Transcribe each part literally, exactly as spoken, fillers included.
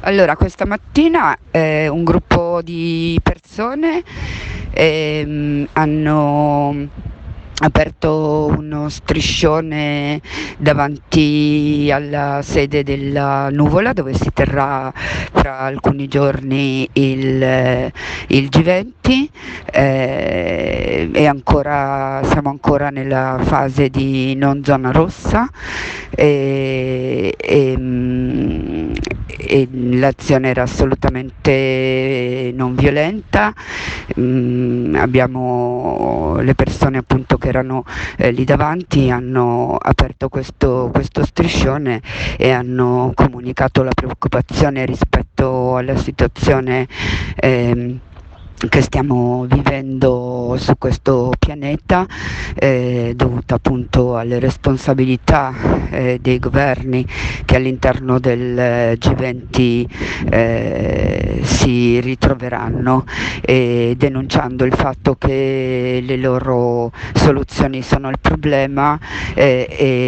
Allora, questa mattina eh, un gruppo di persone ehm, hanno aperto uno striscione davanti alla sede della Nuvola, dove si terrà fra alcuni giorni il, il G venti. Eh, è ancora, siamo ancora nella fase di non zona rossa e, e, mm, e l'azione era assolutamente non violenta. Mm, abbiamo le persone appunto che erano eh, lì davanti, hanno aperto questo, questo striscione e hanno comunicato la preoccupazione rispetto alla situazione ehm, che stiamo vivendo su questo pianeta, eh, dovuta appunto alle responsabilità eh, dei governi che all'interno del G venti eh, si ritroveranno, e denunciando il fatto che le loro soluzioni sono il problema, eh,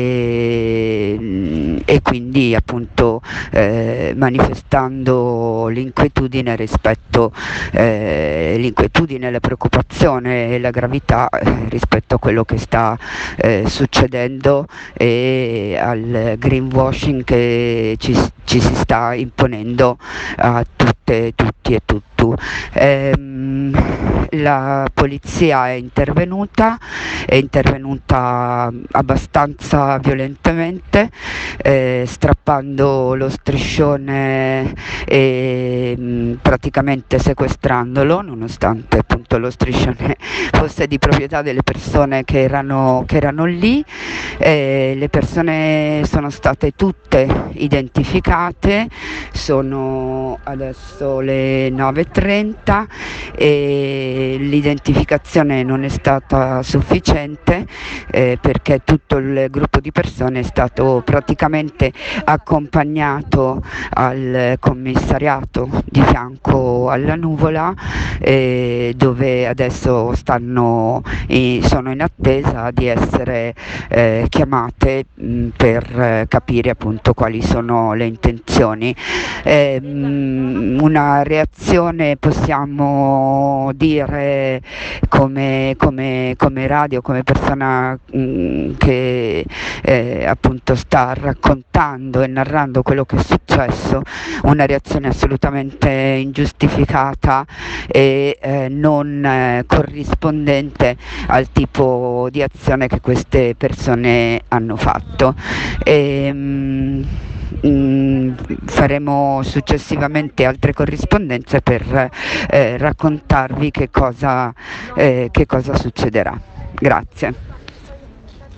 e, e quindi appunto eh, manifestando l'inquietudine rispetto eh, l'inquietudine, la preoccupazione e la gravità eh, rispetto a quello che sta eh, succedendo e al greenwashing che ci, ci si sta imponendo a tutte, tutti e tutto. Ehm, la polizia è intervenuta, è intervenuta abbastanza violentemente, eh, strappando lo striscione e mh, praticamente sequestrandolo, nonostante appunto lo striscione fosse di proprietà delle persone che erano, che erano lì. Eh, le persone sono state tutte identificate, sono adesso le nove e trenta e l'identificazione non è stata sufficiente, eh, perché tutto il gruppo di persone è stato praticamente accompagnato al commissariato di fianco alla Nuvola, eh, dove adesso stanno eh, sono in attesa di essere eh, chiamate mh, per eh, capire appunto quali sono le intenzioni. Eh, mh, una reazione, possiamo dire, come, come, come radio, come persona mh, che eh, appunto sta raccontando e narrando quello che è successo, una reazione assolutamente ingiustificata e eh, non eh, corrispondente al tipo di azione che queste persone hanno fatto. E, mh, mh, faremo successivamente altre corrispondenze per eh, raccontarvi che cosa, eh, che cosa succederà. Grazie.